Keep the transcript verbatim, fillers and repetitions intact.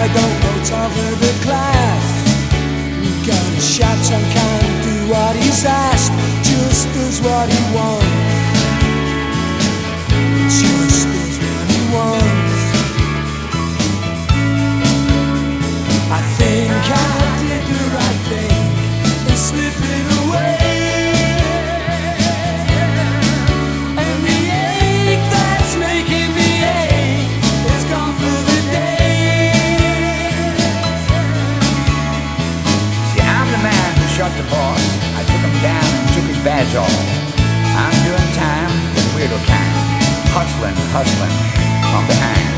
I don't know top of the class. Got shots and can't do what he's asked. Just does what he wants. Just does what he wants. I think I did the right thing in slipping away. And the ache that's making me ache is gone for the day. See, I'm the man who shot the boss. I took him down and took his badge off. I'm doing time, the weirdo kind. Hustling, hustling, from behind.